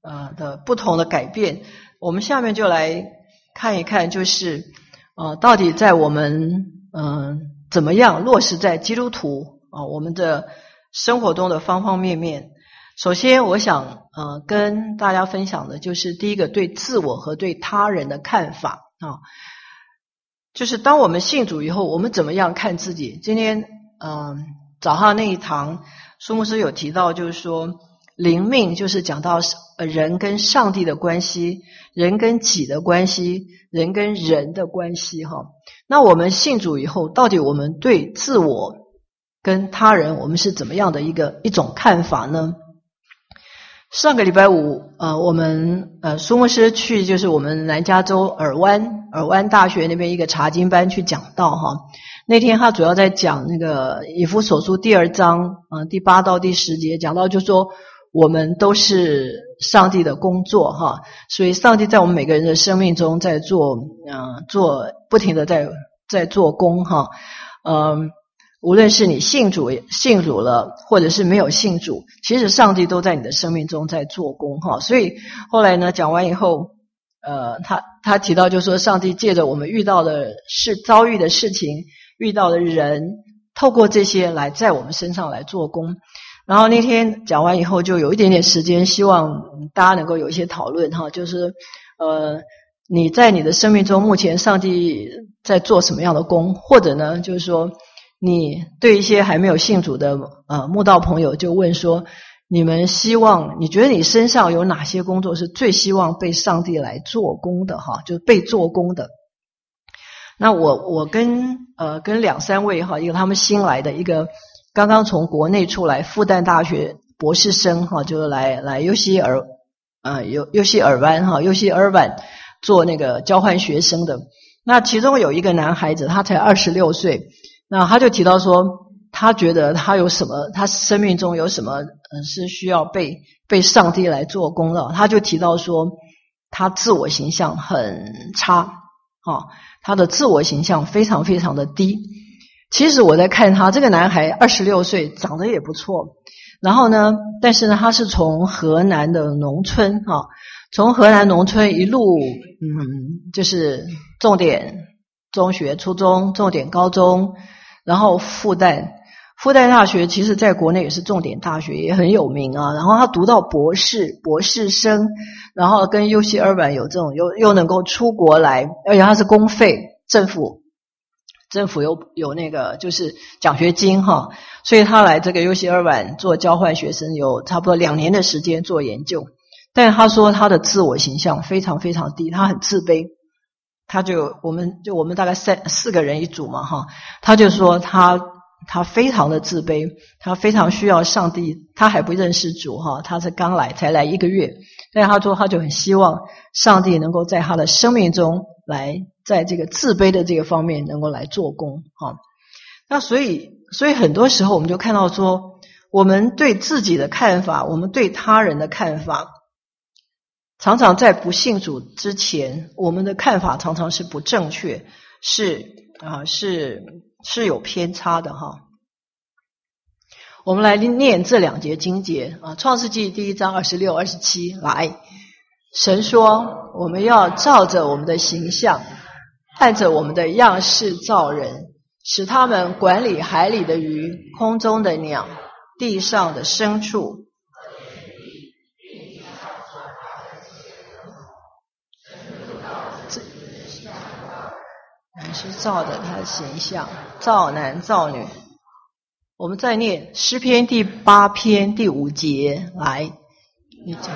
呃的不同的改变。我们下面就来看一看，就是呃到底在我们嗯、呃、怎么样落实在基督徒啊、呃、我们的生活中的方方面面。首先我想呃跟大家分享的就是第一个，对自我和对他人的看法啊，就是当我们信主以后，我们怎么样看自己。今天嗯、呃、早上那一堂苏牧师有提到，就是说灵命就是讲到人跟上帝的关系，人跟己的关系，人跟人的关系哈。那我们信主以后，到底我们对自我跟他人我们是怎么样的一个一种看法呢？上个礼拜五呃我们呃苏牧师去就是我们南加州尔湾尔湾大学那边一个查经班去讲道哈。那天他主要在讲那个以弗所书第二章呃第八到第十节，讲到就说我们都是上帝的工作哈，所以上帝在我们每个人的生命中在做呃做不停的在在做工哈。嗯、呃无论是你信主信主了或者是没有信主，其实上帝都在你的生命中在做工哈。所以后来呢讲完以后呃他他提到就是说，上帝借着我们遇到的事遭遇的事情，遇到的人，透过这些来在我们身上来做工。然后那天讲完以后就有一点点时间，希望大家能够有一些讨论哈，就是呃你在你的生命中目前上帝在做什么样的工，或者呢就是说你对一些还没有信主的呃慕道朋友就问说，你们希望你觉得你身上有哪些工作是最希望被上帝来做工的哈，就是被做工的。那我我跟呃跟两三位哈，一个他们新来的，一个刚刚从国内出来复旦大学博士生哈，就是来来尤西尔呃尤尤西尔湾哈尤西尔湾做那个交换学生的。那其中有一个男孩子，他才二十六岁。那他就提到说，他觉得他有什么，他生命中有什么呃是需要被被上帝来做工的。他就提到说，他自我形象很差啊，他的自我形象非常非常的低。其实我在看他这个男孩二十六岁，长得也不错。然后呢，但是呢，他是从河南的农村啊，从河南农村一路嗯，就是重点中学、初中、重点高中。然后复旦复旦大学其实在国内也是重点大学，也很有名啊。然后他读到博士博士生，然后跟尤西尔湾有这种又又能够出国来，而且他是公费，政府政府有有那个就是奖学金哈，所以他来这个尤西尔湾做交换学生有差不多两年的时间做研究。但他说他的自我形象非常非常低，他很自卑。他就我们就我们大概三四个人一组嘛哈，他就说他他非常的自卑，他非常需要上帝，他还不认识主哈，他是刚来才来一个月，但他说他就很希望上帝能够在他的生命中来在这个自卑的这个方面能够来做工哈。那所以所以很多时候我们就看到说，我们对自己的看法，我们对他人的看法，常常在不信主之前，我们的看法常常是不正确，是啊、呃、是是有偏差的哈。我们来念这两节经节啊，创世纪第一章二十六、二十七来。神说，我们要照着我们的形象，按着我们的样式造人，使他们管理海里的鱼、空中的鸟、地上的牲畜。是照着他的形象，造男造女。我们再念诗篇第八篇第五节来，你讲。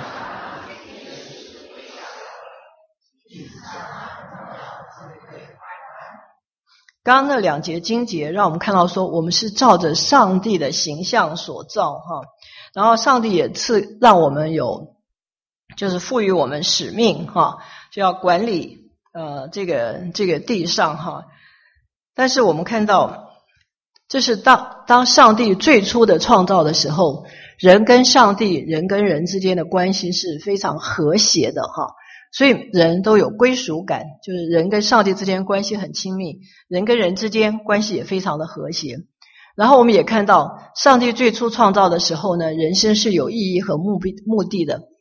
刚刚那两节经节让我们看到说，我们是照着上帝的形象所造哈，然后上帝也赐让我们有，就是赋予我们使命哈，就要管理呃，这个这个地上哈。但是我们看到，这是当当上帝最初的创造的时候，人跟上帝、人跟人之间的关系是非常和谐的哈，所以人都有归属感，就是人跟上帝之间关系很亲密，人跟人之间关系也非常的和谐。然后我们也看到，上帝最初创造的时候呢，人生是有意义和目的目的的。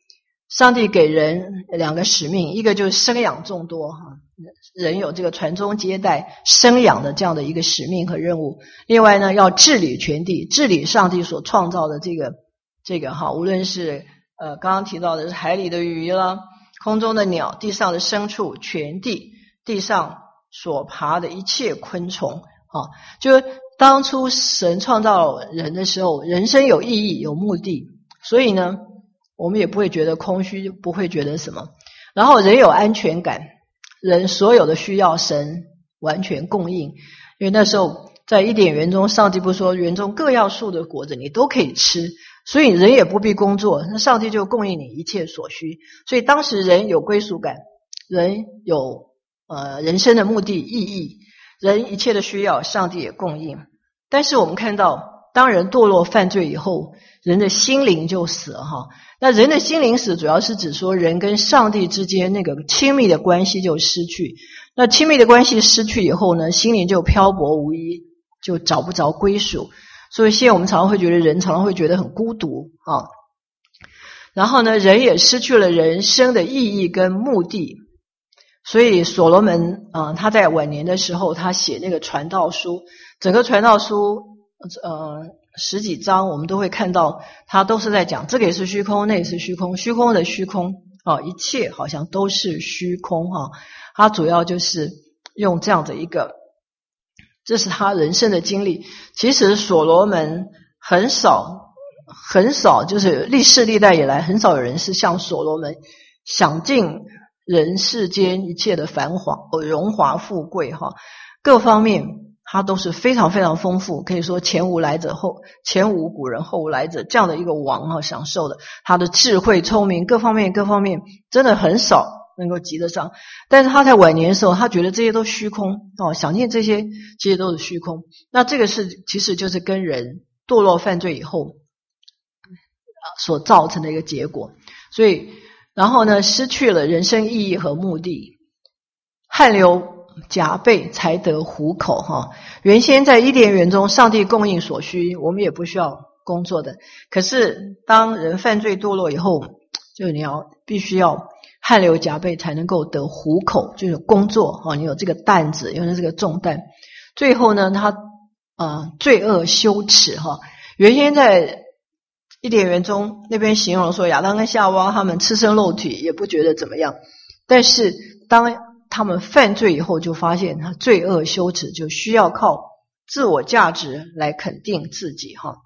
上帝给人两个使命，一个就是生养众多哈，人有这个传宗接代、生养的这样的一个使命和任务。另外呢，要治理全地，治理上帝所创造的这个这个哈，无论是呃刚刚提到的是海里的鱼啦、空中的鸟、地上的牲畜、全地地上所爬的一切昆虫啊，就当初神创造人的时候，人生有意义、有目的，所以呢，我们也不会觉得空虚，不会觉得什么。然后人有安全感，人所有的需要神完全供应。因为那时候在伊甸园中，上帝不说园中各样树的果子你都可以吃，所以人也不必工作，那上帝就供应你一切所需。所以当时人有归属感，人有呃人生的目的意义，人一切的需要上帝也供应。但是我们看到当人堕落犯罪以后，人的心灵就死了哈。那人的心灵死主要是指说人跟上帝之间那个亲密的关系就失去。那亲密的关系失去以后呢，心灵就漂泊无依，就找不着归属。所以现在我们常常会觉得人常常会觉得很孤独啊。然后呢，人也失去了人生的意义跟目的。所以所罗门啊、呃，他在晚年的时候，他写那个传道书，整个传道书呃十几章，我们都会看到他都是在讲这个也是虚空，那也是虚空，虚空的虚空啊，一切好像都是虚空哈。他主要就是用这样的一个，这是他人生的经历。其实所罗门很少很少，就是历世历代以来很少有人是像所罗门享尽人世间一切的繁华荣华富贵哈，各方面他都是非常非常丰富，可以说前无来者后前无古人后无来者这样的一个王哈，享受的他的智慧聪明各方面各方面真的很少能够及得上。但是他在晚年的时候，他觉得这些都虚空哦，想念这些这些都是虚空。那这个是其实就是跟人堕落犯罪以后所造成的一个结果。所以然后呢，失去了人生意义和目的，汗流浃背才得糊口哈。原先在伊甸园中，上帝供应所需，我们也不需要工作的。可是当人犯罪堕落以后，就你要必须要汗流浃背才能够得糊口，就是工作哈，你有这个担子，有这个重担。最后呢，他呃罪恶羞耻哈。原先在伊甸园中那边形容说亚当跟夏娃他们赤身露体也不觉得怎么样，但是当他们犯罪以后，就发现他罪恶羞耻，就需要靠自我价值来肯定自己哈。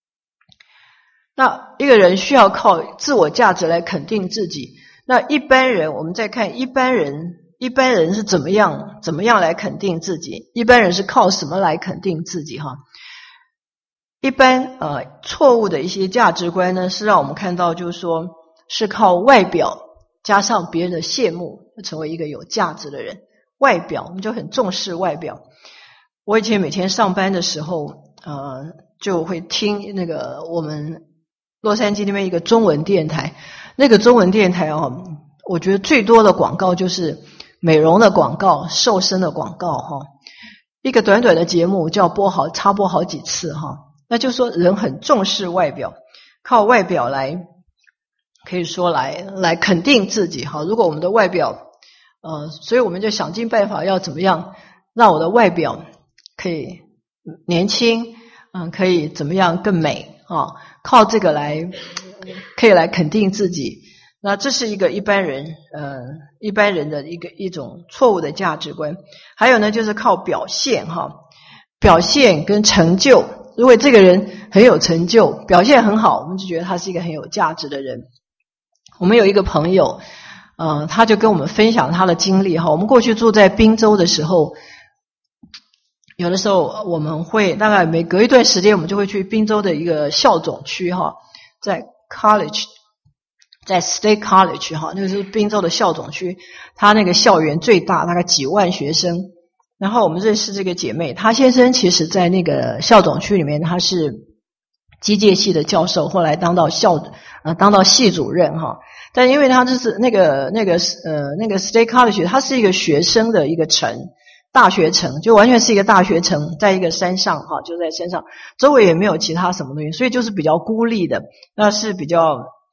那一个人需要靠自我价值来肯定自己，那一般人我们再看一般人一般人是怎么样怎么样来肯定自己，一般人是靠什么来肯定自己哈。一般呃错误的一些价值观呢，是让我们看到就是说是靠外表加上别人的羡慕成为一个有价值的人。外表我们就很重视外表。我以前每天上班的时候呃就会听那个我们洛杉矶那边一个中文电台，那个中文电台哦，我觉得最多的广告就是美容的广告、瘦身的广告哈。一个短短的节目就要播好插播好几次哈。那就是说人很重视外表，靠外表来可以说来来肯定自己哈。如果我们的外表呃，所以我们就想尽办法要怎么样让我的外表可以年轻嗯，可以怎么样更美啊，靠这个来可以来肯定自己。那这是一个一般人呃一般人的一个一种错误的价值观。还有呢就是靠表现哈，表现跟成就。如果这个人很有成就，表现很好，我们就觉得他是一个很有价值的人。我们有一个朋友呃，他就跟我们分享他的经历哈。我们过去住在宾州的时候，有的时候我们会大概每隔一段时间我们就会去宾州的一个校总区哈，在 college 在 State College 哈，那个是宾州的校总区，他那个校园最大，大概几万学生。然后我们认识这个姐妹，她先生其实在那个校总区里面他是机械系的教授，后来当到校呃当到系主任哈。但因为他就是那个那个呃那个 State College 它是一个学生的一个城，大学城，就完全是一个大学城，在一个山上哈，就在山上，周围也没有其他什么东西，所以就是比较孤立的，那是比较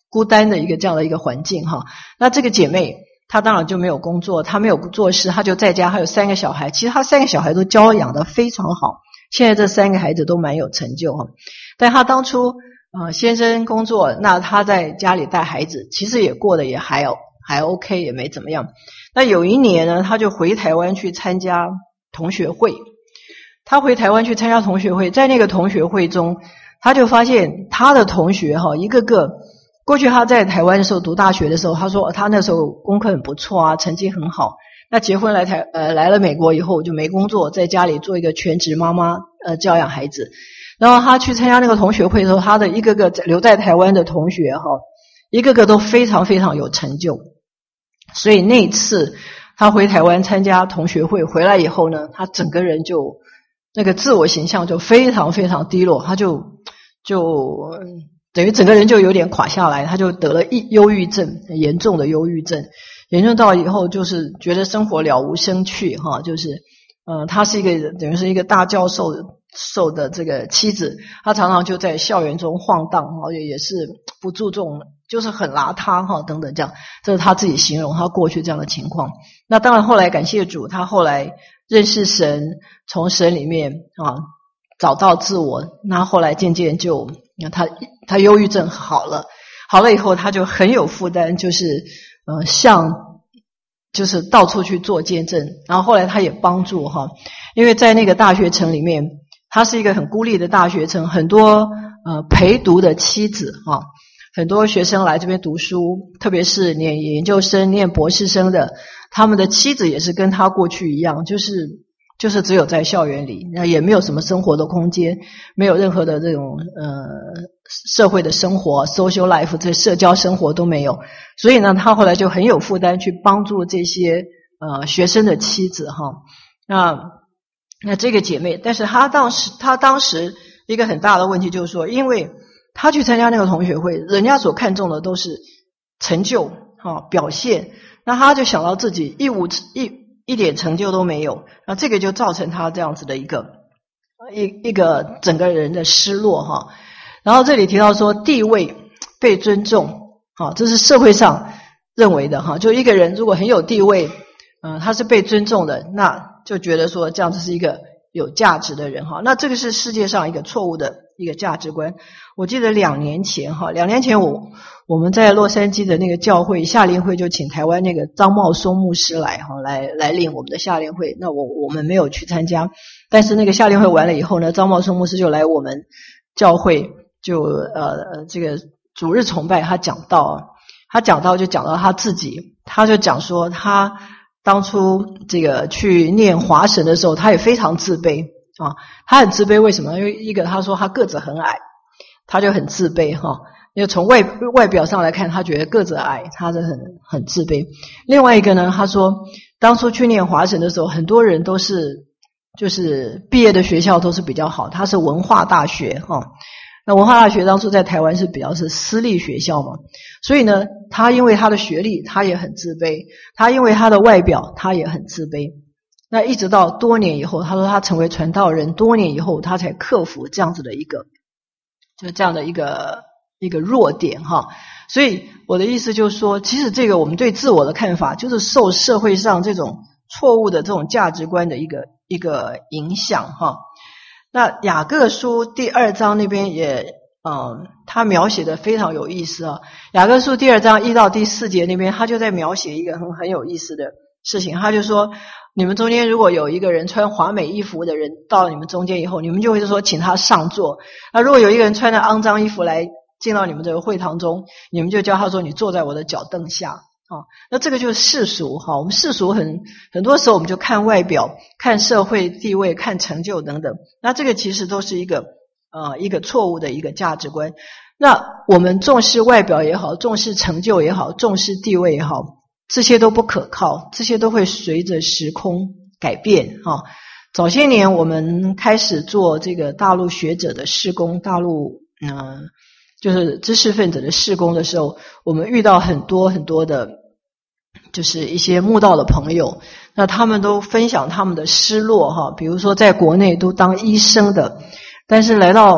孤单的一个这样的一个环境哈。那这个姐妹她当然就没有工作，她没有做事，她就在家，还有三个小孩，其实她三个小孩都教养得非常好，现在这三个孩子都蛮有成就哈。但她当初呃先生工作，那她在家里带孩子，其实也过得也还还 OK， 也没怎么样。那有一年呢，她就回台湾去参加同学会，她回台湾去参加同学会，在那个同学会中，她就发现她的同学哈，一个个过去她在台湾的时候读大学的时候，她说她那时候功课很不错啊，成绩很好。那结婚来台呃来了美国以后就没工作，在家里做一个全职妈妈，呃教养孩子。然后她去参加那个同学会的时候，她的一个个留在台湾的同学哈，一个个都非常非常有成就。所以那一次她回台湾参加同学会回来以后呢，她整个人就那个自我形象就非常非常低落，她就就等于整个人就有点垮下来，她就得了忧郁症，严重的忧郁症，严重到以后就是觉得生活了无生趣哈，就是呃，她是一个等于是一个大教授受的这个妻子，她常常就在校园中晃荡哈，也是不注重，就是很邋遢哈等等这样，这是她自己形容她过去这样的情况。那当然后来感谢主，她后来认识神，从神里面啊找到自我，那后来渐渐就她她忧郁症好了，好了以后她就很有负担，就是呃像就是到处去做见证，然后后来她也帮助哈，因为在那个大学城里面，它是一个很孤立的大学城，很多呃陪读的妻子哈，很多学生来这边读书，特别是念研究生、念博士生的，他们的妻子也是跟他过去一样，就是就是只有在校园里，那也没有什么生活的空间，没有任何的这种呃社会的生活 social life， 这社交生活都没有。所以呢，他后来就很有负担去帮助这些呃学生的妻子哈。那那这个姐妹，但是她当时她当时一个很大的问题就是说，因为她去参加那个同学会，人家所看重的都是成就哈表现，那她就想到自己一无一一点成就都没有，那这个就造成她这样子的一个一一个整个人的失落哈。然后这里提到说地位被尊重，好，这是社会上认为的哈，就一个人如果很有地位，嗯、呃，他是被尊重的，那就觉得说这样子是一个有价值的人哈。那这个是世界上一个错误的一个价值观。我记得两年前哈，两年前我我们在洛杉矶的那个教会夏令会就请台湾那个张茂松牧师来哈，来来领我们的夏令会。那我我们没有去参加，但是那个夏令会完了以后呢，张茂松牧师就来我们教会，就呃这个主日崇拜，他讲到他讲到就讲到他自己，他就讲说他当初这个去念华神的时候，他也非常自卑啊，他很自卑，为什么？因为一个他说他个子很矮，他就很自卑哈，因为从外外表上来看，他觉得个子矮，他是很很自卑。另外一个呢，他说当初去念华神的时候，很多人都是就是毕业的学校都是比较好，他是文化大学哈。那文化大学当初在台湾是比较是私立学校嘛，所以呢，他因为他的学历，他也很自卑；他因为他的外表，他也很自卑。那一直到多年以后，他说他成为传道人，多年以后他才克服这样子的一个，就这样的一个一个弱点哈。所以我的意思就是说，其实这个我们对自我的看法，就是受社会上这种错误的这种价值观的一个一个影响哈。那雅各书第二章那边也嗯，他描写的非常有意思啊。雅各书第二章一到第四节那边，他就在描写一个很很有意思的事情。他就说，你们中间如果有一个人穿华美衣服的人到了你们中间以后，你们就会说请他上座。那如果有一个人穿着肮脏衣服来进到你们这个会堂中，你们就叫他说你坐在我的脚凳下。啊，那这个就是世俗哈，我们世俗很很多时候我们就看外表、看社会地位、看成就等等，那这个其实都是一个呃一个错误的一个价值观。那我们重视外表也好，重视成就也好，重视地位也好，这些都不可靠，这些都会随着时空改变哈。早些年我们开始做这个大陆学者的事工，大陆嗯、呃、就是知识分子的事工的时候，我们遇到很多很多的就是一些慕道的朋友，那他们都分享他们的失落哈，比如说在国内都当医生的，但是来到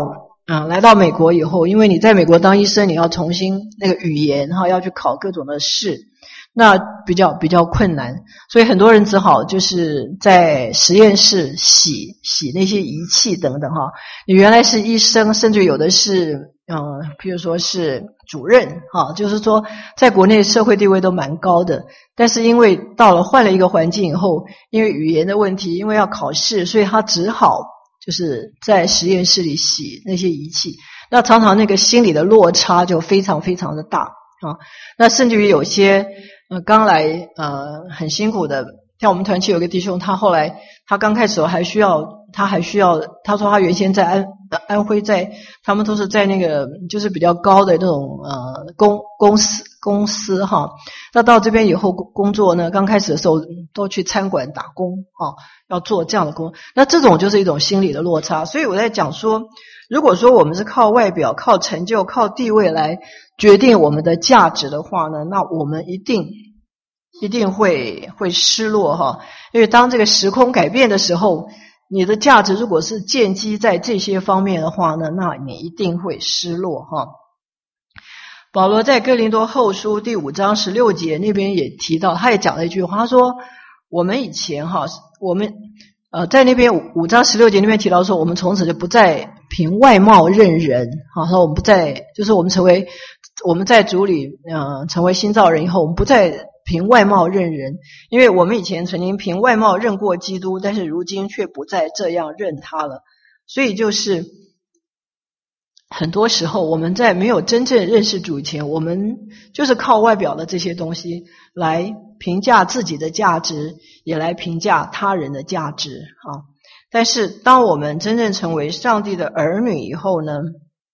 嗯，来到美国以后，因为你在美国当医生，你要重新那个语言哈，要去考各种的试，那比较比较困难，所以很多人只好就是在实验室洗洗那些仪器等等哈。你原来是医生，甚至有的是嗯，譬如说是主任哈，就是说在国内社会地位都蛮高的，但是因为到了换了一个环境以后，因为语言的问题，因为要考试，所以他只好就是在实验室里洗那些仪器，那常常那个心理的落差就非常非常的大啊。那甚至于有些呃刚来呃很辛苦的，像我们团契有个弟兄，他后来他刚开始还需要他还需要他说他原先在安安徽在他们都是在那个就是比较高的那种呃公公司公司哈，那到这边以后工作呢，刚开始的时候都去餐馆打工啊，要做这样的工，那这种就是一种心理的落差。所以我在讲说，如果说我们是靠外表、靠成就、靠地位来决定我们的价值的话呢，那我们一定一定会会失落哈，因为当这个时空改变的时候，你的价值如果是建基在这些方面的话呢，那你一定会失落哈。保罗在哥林多后书第五章十六节那边也提到，他也讲了一句话，他说我们以前哈，我们呃在那边五章十六节那边提到说，我们从此就不再凭外貌认人，好，说我们不再就是我们成为我们在主里呃成为新造人以后，我们不再凭外貌认人，因为我们以前曾经凭外貌认过基督，但是如今却不再这样认他了。所以就是很多时候我们在没有真正认识主以前，我们就是靠外表的这些东西来评价自己的价值，也来评价他人的价值啊。但是当我们真正成为上帝的儿女以后呢，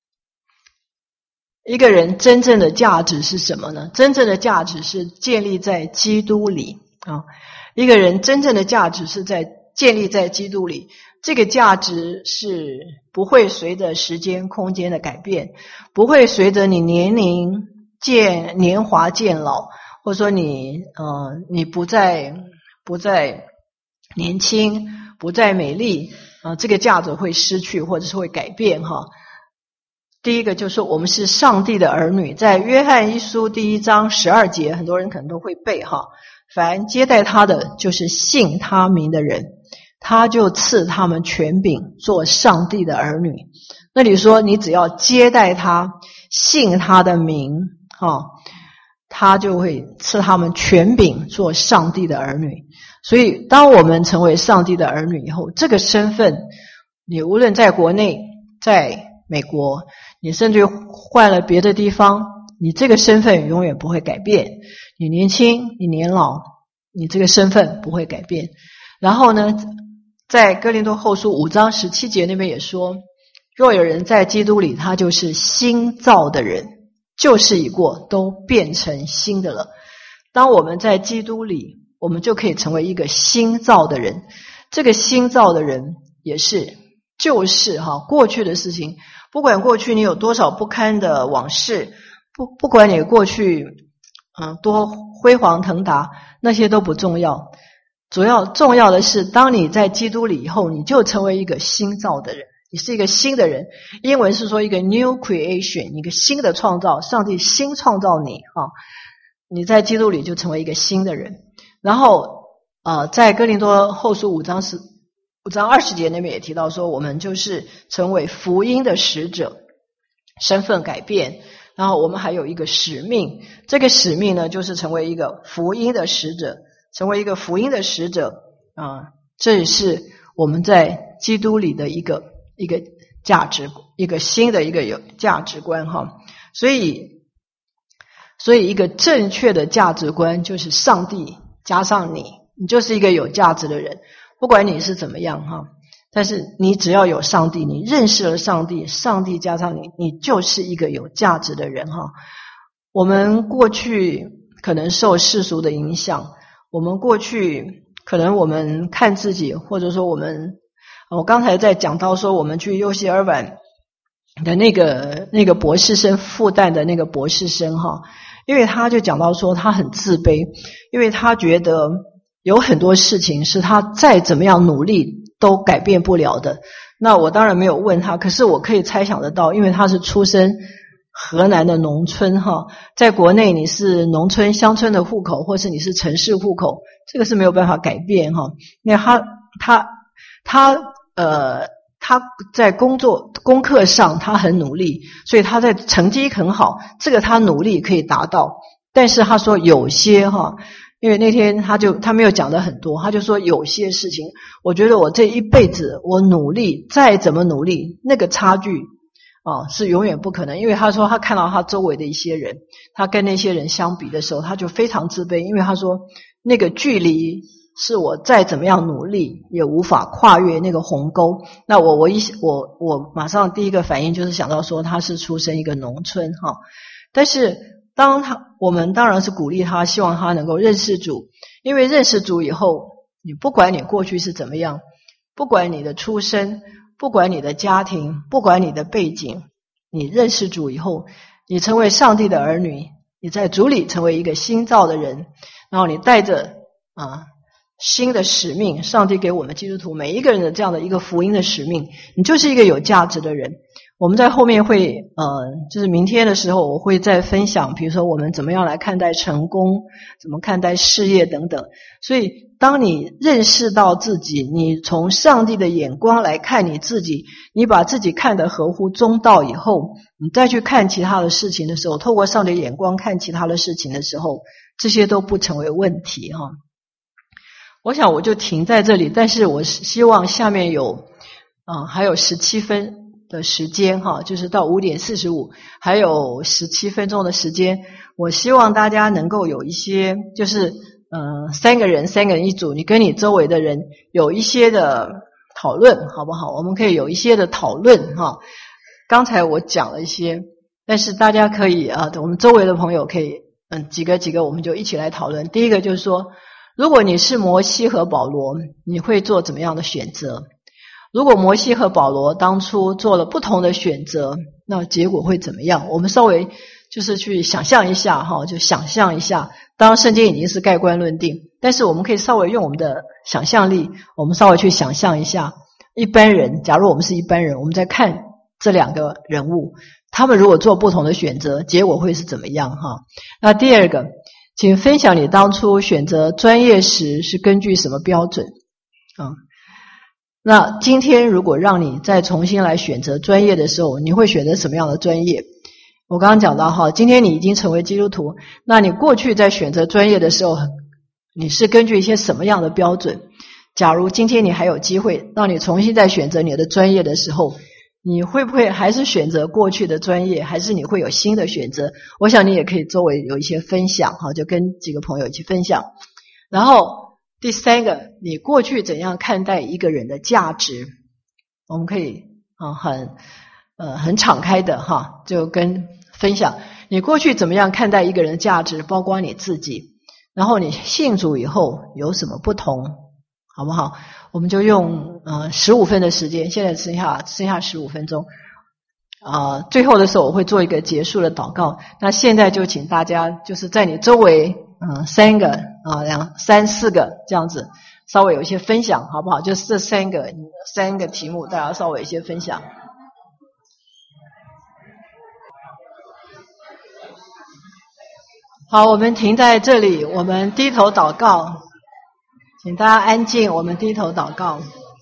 一个人真正的价值是什么呢？真正的价值是建立在基督里啊。一个人真正的价值是在建立在基督里，这个价值是不会随着时间空间的改变，不会随着你年龄渐年华渐老，或者说你呃你不再不再年轻，不再美丽啊、呃，这个价值会失去或者是会改变哈。第一个就是我们是上帝的儿女，在约翰一书第一章十二节，很多人可能都会背哈。凡接待他的，就是信他名的人，他就赐他们权柄做上帝的儿女。那你说你只要接待他，信他的名哈，他就会赐他们权柄做上帝的儿女。所以当我们成为上帝的儿女以后，这个身份你无论在国内在美国，你甚至换了别的地方，你这个身份永远不会改变。你年轻你年老，你这个身份不会改变。然后呢，在哥林多后书五章十七节那边也说，若有人在基督里，他就是新造的人，旧事已过，都变成新的了。当我们在基督里，我们就可以成为一个新造的人。这个新造的人也是旧事哈，过去的事情，不管过去你有多少不堪的往事，不不管你过去嗯多辉煌腾达，那些都不重要。主要重要的是，当你在基督里以后，你就成为一个新造的人，你是一个新的人。英文是说一个 new creation， 一个新的创造，上帝新创造你哈，你在基督里就成为一个新的人。然后呃，在哥林多后书五章十五章二十节那边也提到说，我们就是成为福音的使者，身份改变，然后我们还有一个使命，这个使命呢，就是成为一个福音的使者，成为一个福音的使者啊，这也是我们在基督里的一个一个价值，一个新的一个有价值观哈。所以，所以一个正确的价值观就是上帝加上你，你就是一个有价值的人。不管你是怎么样哈，但是你只要有上帝，你认识了上帝，上帝加上你，你就是一个有价值的人哈。我们过去可能受世俗的影响，我们过去可能我们看自己，或者说我们，我刚才在讲到说我们去优西尔晚的那个那个博士生复旦的那个博士生哈，因为他就讲到说他很自卑，因为他觉得有很多事情是他再怎么样努力都改变不了的， 那我当然没有问他，可是我可以猜想得到，因为他是出生河南的农村哈，在国内你是农村乡村的户口，或是你是城市户口，这个是没有办法改变哈。那他他他呃他在工作功课上他很努力，所以他在成绩很好，这个他努力可以达到。但是他说有些哈，因为那天他就他没有讲的很多，他就说有些事情，我觉得我这一辈子我努力再怎么努力，那个差距啊是永远不可能。因为他说他看到他周围的一些人，他跟那些人相比的时候，他就非常自卑，因为他说那个距离是我再怎么样努力也无法跨越那个鸿沟。那我我一我我马上第一个反应就是想到说他是出生一个农村哈，但是当他我们当然是鼓励他，希望他能够认识主，因为认识主以后，你不管你过去是怎么样，不管你的出身，不管你的家庭，不管你的背景，你认识主以后，你成为上帝的儿女，你在主里成为一个新造的人，然后你带着啊新的使命，上帝给我们基督徒每一个人的这样的一个福音的使命，你就是一个有价值的人。我们在后面会呃，就是明天的时候我会再分享，比如说我们怎么样来看待成功，怎么看待事业等等。所以当你认识到自己，你从上帝的眼光来看你自己，你把自己看得合乎中道以后，你再去看其他的事情的时候，透过上帝的眼光看其他的事情的时候，这些都不成为问题哈。我想我就停在这里，但是我希望下面有啊、呃、还有十七分的时间哈，就是到五点四十五，还有十七分钟的时间，我希望大家能够有一些，就是呃三个人三个人一组，你跟你周围的人有一些的讨论，好不好？我们可以有一些的讨论哈。刚才我讲了一些，但是大家可以啊，我们周围的朋友可以嗯几个几个，我们就一起来讨论。第一个就是说，如果你是摩西和保罗，你会做怎么样的选择？如果摩西和保罗当初做了不同的选择，那结果会怎么样？我们稍微就是去想象一下哈，就想象一下。当然圣经已经是盖棺论定，但是我们可以稍微用我们的想象力，我们稍微去想象一下，一般人，假如我们是一般人，我们在看这两个人物，他们如果做不同的选择，结果会是怎么样哈？那第二个，请分享你当初选择专业时是根据什么标准啊？那今天如果让你再重新来选择专业的时候，你会选择什么样的专业？我刚刚讲到哈，今天你已经成为基督徒，那你过去在选择专业的时候，你是根据一些什么样的标准？假如今天你还有机会让你重新再选择你的专业的时候，你会不会还是选择过去的专业，还是你会有新的选择？我想你也可以周围有一些分享哈，就跟几个朋友一起分享。然后第三个，你过去怎样看待一个人的价值？我们可以啊很呃很敞开的哈，就跟分享你过去怎么样看待一个人的价值，包括你自己。然后你信主以后有什么不同，好不好？我们就用呃十五分的时间，现在剩下剩下十五分钟。啊、呃，最后的时候我会做一个结束的祷告。那现在就请大家就是在你周围嗯，三个啊，两三四个这样子，稍微有一些分享，好不好？就是这三个三个题目，大家稍微有一些分享。好，我们停在这里，我们低头祷告，请大家安静，我们低头祷告。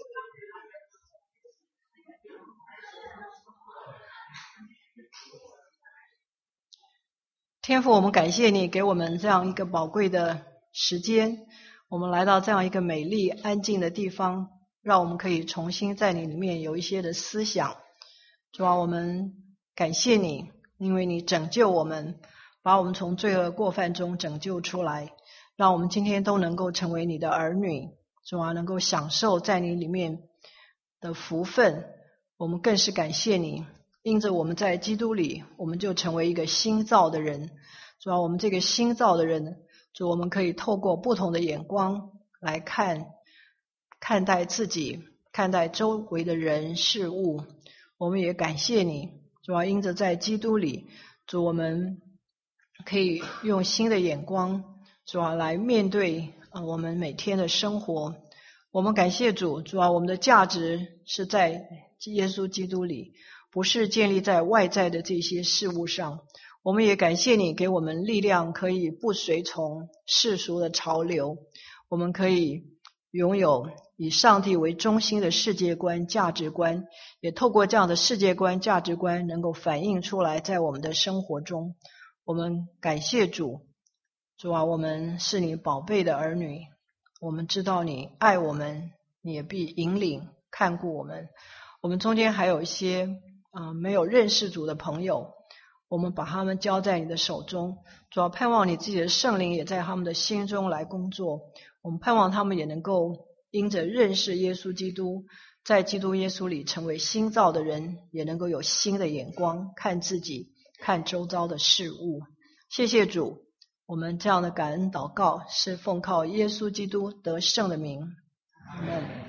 天父，我们感谢你给我们这样一个宝贵的时间，我们来到这样一个美丽安静的地方，让我们可以重新在你里面有一些的思想。主啊，我们感谢你，因为你拯救我们，把我们从罪恶过犯中拯救出来，让我们今天都能够成为你的儿女。主啊，能够享受在你里面的福分，我们更是感谢你。因着我们在基督里，我们就成为一个新造的人。主要我们这个新造的人，主我们可以透过不同的眼光来看看待自己，看待周围的人事物。我们也感谢你，主要因着在基督里，主我们可以用新的眼光，主要来面对呃我们每天的生活。我们感谢主，主要我们的价值是在耶稣基督里，不是建立在外在的这些事物上。我们也感谢你给我们力量，可以不随从世俗的潮流，我们可以拥有以上帝为中心的世界观、价值观，也透过这样的世界观、价值观能够反映出来在我们的生活中。我们感谢主，主啊，我们是你宝贝的儿女，我们知道你爱我们，你也必引领看顾我们。我们中间还有一些、呃、没有认识主的朋友，我们把他们交在你的手中，主要盼望你自己的圣灵也在他们的心中来工作。我们盼望他们也能够因着认识耶稣基督，在基督耶稣里成为新造的人，也能够有新的眼光看自己，看周遭的事物。谢谢主，我们这样的感恩祷告是奉靠耶稣基督得胜的名。阿们。